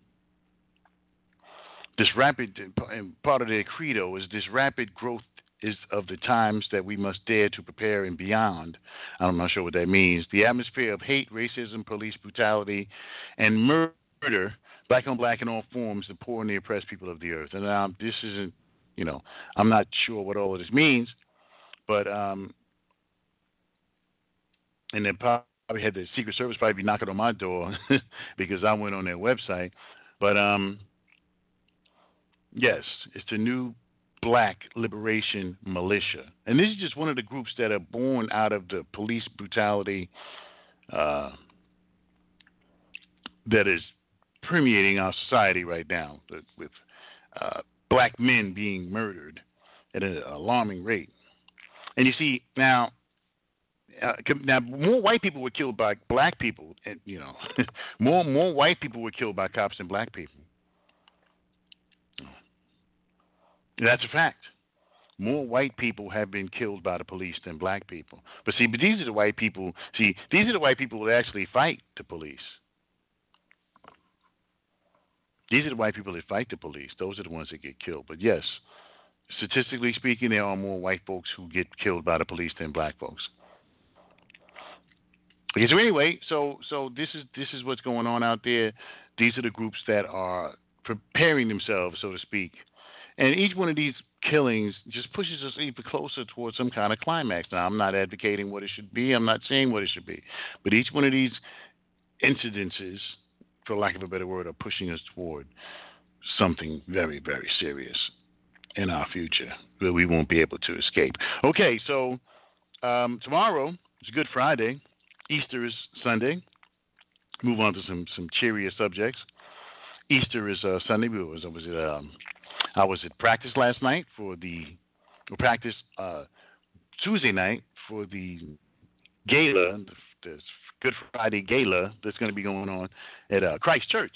This rapid, part of their credo is this rapid growth is of the times that we must dare to prepare and beyond. I'm not sure what that means. The atmosphere of hate, racism, police brutality, and murder, black on black in all forms, the poor and the oppressed people of the earth. And um, this isn't, you know, I'm not sure what all of this means, but, um, and then probably had the Secret Service probably be knocking on my door because I went on their website. But, um, yes, it's the New Black Liberation Militia. And this is just one of the groups that are born out of the police brutality uh, that is permeating our society right now, with, with uh, black men being murdered at an alarming rate. And you see, now, uh, now more white people were killed by black people, and you know, more more white people were killed by cops than black people. That's a fact. More white people have been killed by the police than black people. But see, but these are the white people. See, these are the white people that actually fight the police. These are the white people that fight the police. Those are the ones that get killed. But yes, statistically speaking, there are more white folks who get killed by the police than black folks. Okay, so anyway, so so this is this is what's going on out there. These are the groups that are preparing themselves, so to speak. And each one of these killings just pushes us even closer towards some kind of climax. Now, I'm not advocating what it should be. I'm not saying what it should be. But each one of these incidences, for lack of a better word, are pushing us toward something very, very serious in our future that we won't be able to escape. Okay, so um, tomorrow is Good Friday. Easter is Sunday. Move on to some, some cheerier subjects. Easter is uh, Sunday. We was, was it, um, I was at practice last night for the practice uh, Tuesday night for the gala, the, the Good Friday Gala that's going to be going on at uh, Christ Church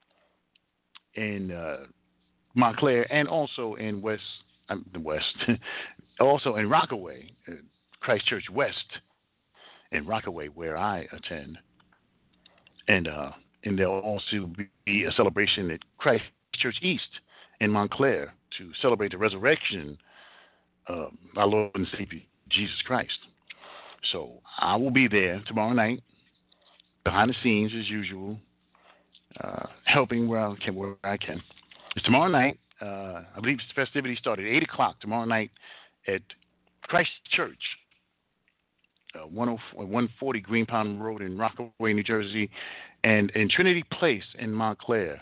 in uh, Montclair and also in West, um, the West, also in Rockaway, uh, Christ Church West in Rockaway, where I attend. And uh, and there'll also be a celebration at Christ Church East in Montclair to celebrate the resurrection of our Lord and Savior, Jesus Christ. So I will be there tomorrow night, behind the scenes as usual, uh, helping where I can. Where I can. It's tomorrow night. Uh, I believe the festivities start at eight o'clock tomorrow night at Christ Church, uh, one forty Green Pond Road in Rockaway, New Jersey, and in Trinity Place in Montclair.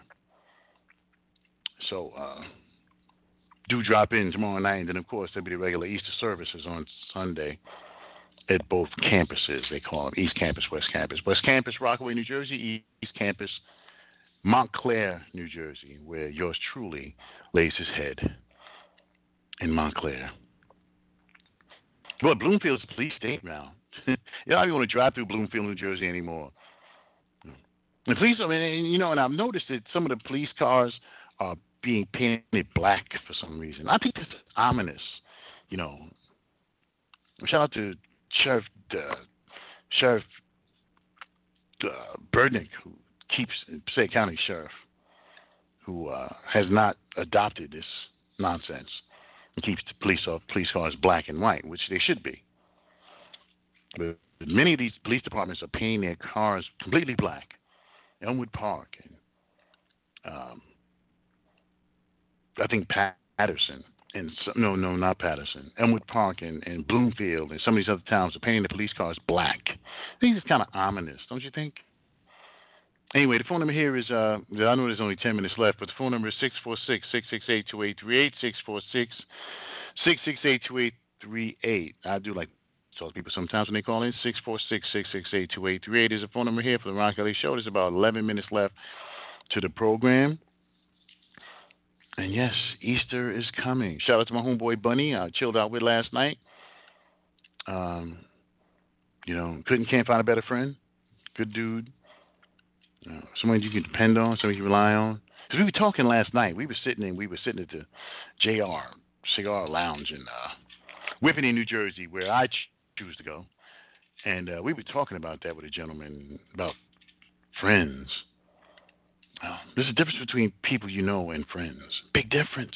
So uh, do drop in tomorrow night, and then of course there'll be the regular Easter services on Sunday at both campuses. They call them East Campus, West Campus. West Campus, Rockaway, New Jersey. East Campus, Montclair, New Jersey, where yours truly lays his head in Montclair. Well, Bloomfield's a police state now. You don't even want to drive through Bloomfield, New Jersey anymore. The police, I mean, you know, and I've noticed that some of the police cars are being painted black for some reason. I think that's ominous, you know. Shout out to Sheriff uh, Sheriff uh, Burnick, who keeps Passaic County Sheriff, who uh, has not adopted this nonsense and keeps the police off police cars black and white, which they should be. But many of these police departments are painting their cars completely black. Elmwood Park, and um, I think Patterson. And so, no, no, not Patterson. Elmwood Park and, and Bloomfield and some of these other towns are painting the police cars black. I think it's kind of ominous, don't you think? Anyway, the phone number here is, uh, I know there's only ten minutes left, but the phone number is six four six, six six eight, two eight three eight, six four six, six six eight, two eight three eight. I do like to talk to people sometimes when they call in. six four six, six six eight, two eight three eight is the phone number here for the Ron Kelly Show. There's about eleven minutes left to the program. And yes, Easter is coming. Shout out to my homeboy Bunny. I chilled out with last night. Um, you know, couldn't can't find a better friend. Good dude. Uh, someone you can depend on, someone you can rely on. Because we were talking last night. We were sitting in, we were sitting at the J R Cigar Lounge in uh, Whippany, New Jersey, where I ch- choose to go. And uh, we were talking about that with a gentleman about friends. Uh, there's a difference between people you know and friends. Big difference.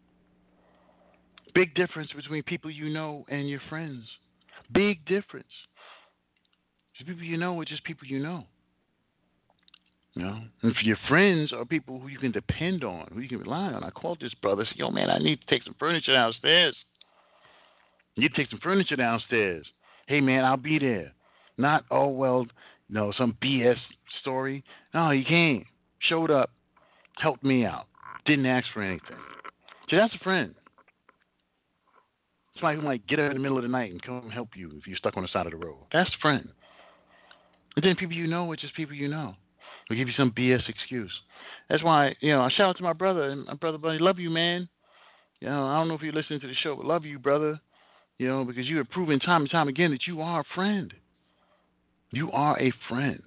Big difference between people you know and your friends. Big difference. Just people you know are just people you know. You know? And for your friends are people who you can depend on, who you can rely on. I called this brother, said, yo, man, I need to take some furniture downstairs. You need to take some furniture downstairs. Hey, man, I'll be there. Not, oh, well, you know, some B S story. No, you can't. Showed up, helped me out, didn't ask for anything. So that's a friend. Somebody who might get up in the middle of the night and come help you if you're stuck on the side of the road. That's a friend. And then people you know are just people you know. They'll give you some B S excuse. That's why, you know, I shout out to my brother, and my brother, buddy, love you, man. You know, I don't know if you're listening to the show, but love you, brother. You know, because you have proven time and time again that you are a friend. You are a friend.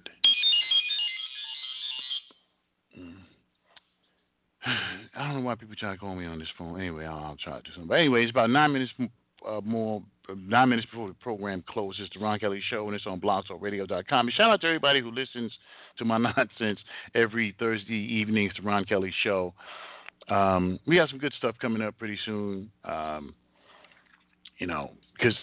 I don't know why people try to call me on this phone. Anyway, I'll, I'll try to do something. But anyway, it's about nine minutes uh, more, uh, nine minutes before the program closes. The Ron Kelly Show, and it's on blog talk radio dot com. And shout out to everybody who listens to my nonsense every Thursday evening. It's the Ron Kelly Show. Um, we have some good stuff coming up pretty soon. Um, you know, because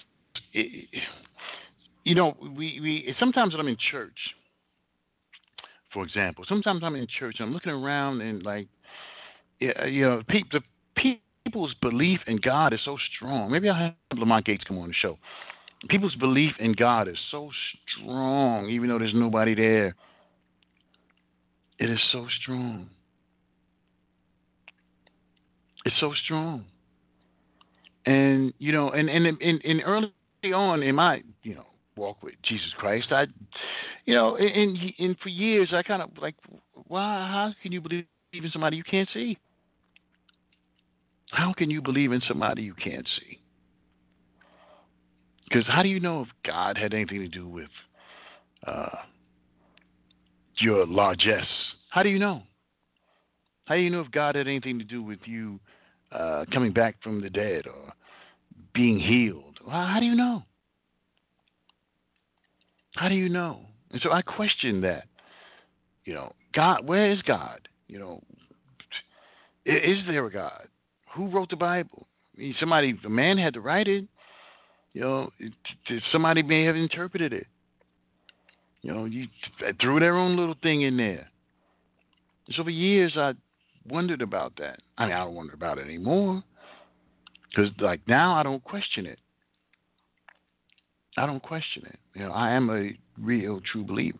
you know, we, we sometimes when I'm in church, for example, sometimes I'm in church and I'm looking around and like. Yeah, you know, pe- the people's belief in God is so strong. Maybe I'll have Lamont Gates come on the show. People's belief in God is so strong, even though there's nobody there. It is so strong. It's so strong. And, you know, and, and, and, and early on in my, you know, walk with Jesus Christ, I, you know, and, and for years I kind of like, why, how can you believe in somebody you can't see? How can you believe in somebody you can't see? Because how do you know if God had anything to do with uh, your largesse. How do you know? How do you know if God had anything to do with you uh, coming back from the dead or being healed? Well, how do you know? How do you know? And so I question that. You know, God, where is God? You know, is there a God? Who wrote the Bible? I mean, somebody, a man had to write it. You know, it, somebody may have interpreted it. You know, you threw their own little thing in there. So for years, I wondered about that. I mean, I don't wonder about it anymore. Because, like, now I don't question it. I don't question it. You know, I am a real, true believer.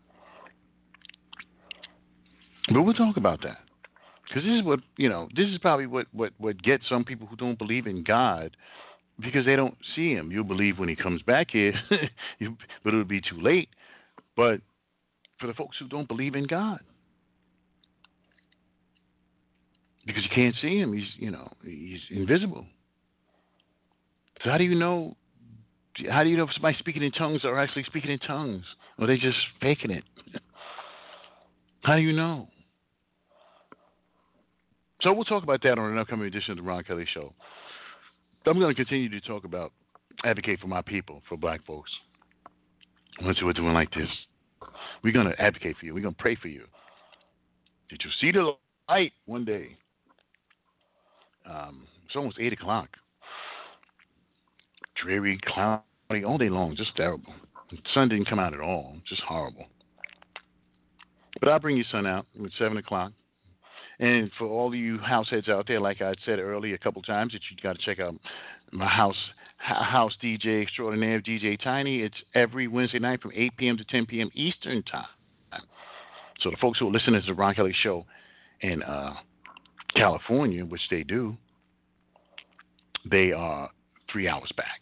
But we'll talk about that. Because this is what, you know, this is probably what, what, what gets some people who don't believe in God, because they don't see him. You'll believe when he comes back here, but it'll be too late. But for the folks who don't believe in God, because you can't see him, he's, you know, he's invisible. So how do you know, how do you know if somebody's speaking in tongues are actually speaking in tongues, or they just faking it? How do you know? So we'll talk about that on an upcoming edition of the Ron Kelly Show. I'm going to continue to talk about, advocate for my people, for black folks. Once we're doing like this, we're going to advocate for you. We're going to pray for you. Did you see the light one day? Um, it's almost eight o'clock. Dreary, cloudy, all day long, just terrible. The sun didn't come out at all, just horrible. But I'll bring your sun out. It's seven o'clock. And for all of you house heads out there, like I said earlier a couple times, that you got to check out my house house D J extraordinaire, D J Tiny. It's every Wednesday night from eight p.m. to ten p.m. Eastern time. So the folks who are listening to the Ron Kelly Show in uh, California, which they do, they are three hours back.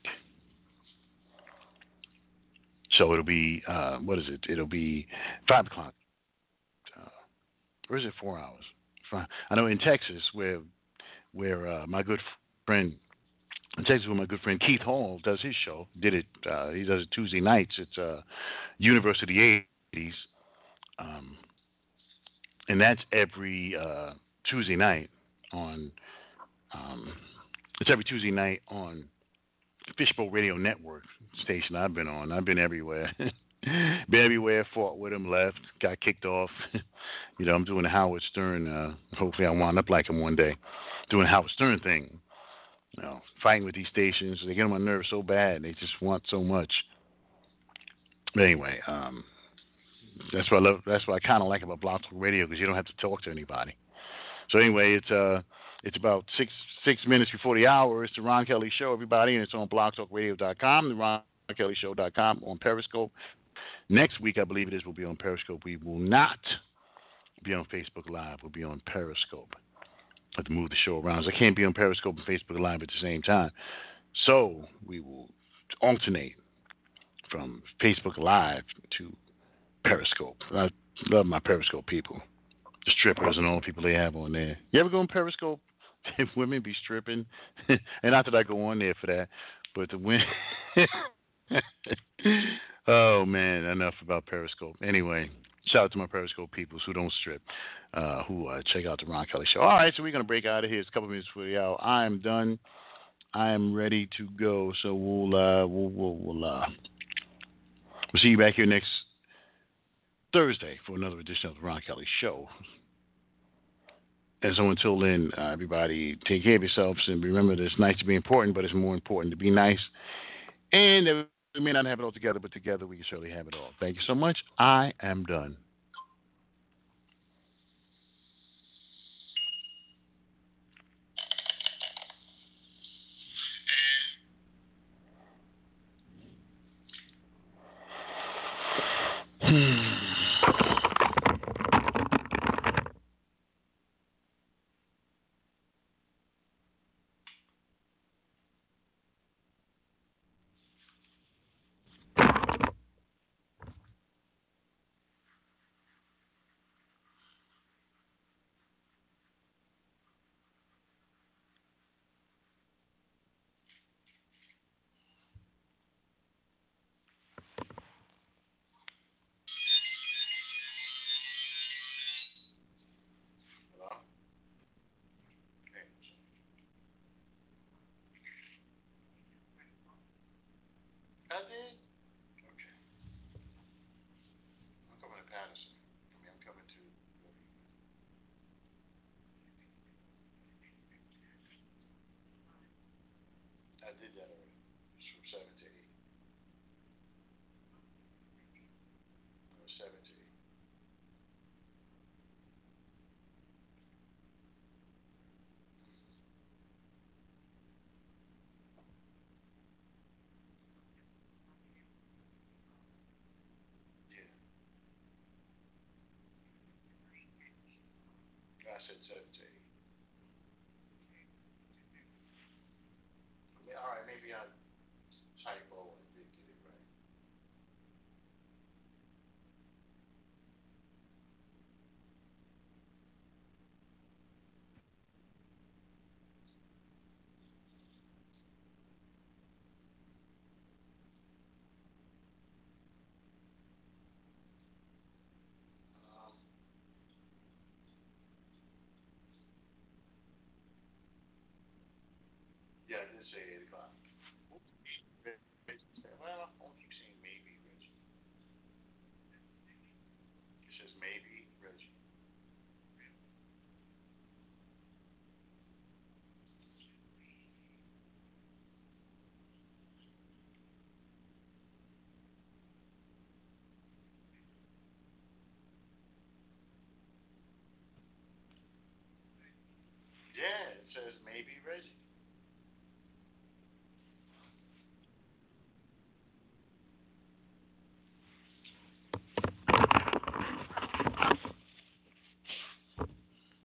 So it'll be, uh, what is it? It'll be five o'clock. Uh, or is it four hours? I know in Texas, where where uh, my good friend, in Texas, where my good friend Keith Hall does his show, did it, uh, he does it Tuesday nights. It's uh, University eighties. Um, and that's every uh, Tuesday night on, um, it's every Tuesday night on the Fishbowl Radio Network station I've been on. I've been everywhere. Been everywhere, fought with him, left, got kicked off. You know, I'm doing the Howard Stern. Uh, hopefully I wind up like him one day, doing the Howard Stern thing. You know, fighting with these stations. They get on my nerves so bad. They just want so much. But anyway, um, that's what I love. That's what I kind of like about Blog Talk Radio, because you don't have to talk to anybody. So anyway, it's uh, it's about six six minutes before the hour. It's the Ron Kelly Show, everybody, and it's on blog talk radio dot com, the ron kelly show dot com, on Periscope. Next week, I believe it is, we'll be on Periscope. We will not be on Facebook Live. We'll be on Periscope. I have to move the show around. So I can't be on Periscope and Facebook Live at the same time. So we will alternate from Facebook Live to Periscope. I love my Periscope people, the strippers and all the people they have on there. You ever go on Periscope? Women be stripping. And not that I go on there for that, but the women... Oh, man, enough about Periscope. Anyway, shout out to my Periscope peoples who don't strip, uh, who uh, check out the Ron Kelly Show. All right, so we're going to break out of here. It's a couple minutes for the hour. I am done. I am ready to go. So we'll uh, we'll we'll we'll, uh, we'll see you back here next Thursday for another edition of the Ron Kelly Show. And so until then, uh, everybody take care of yourselves, and remember that it's nice to be important, but it's more important to be nice. And we may not have it all together, but together we can certainly have it all. Thank you so much. I am done. I did? Okay. I'm coming to Patterson. I mean, I'm coming to. I did that already. It's from seven to eight. It was seven to eight. Yeah. I said seven to eight. Yeah, all right, maybe I typo and didn't get it right. Um, yeah, I did say eight o'clock. Well, I'll keep saying maybe, Reggie. It says maybe, Reggie. Yeah, it says maybe.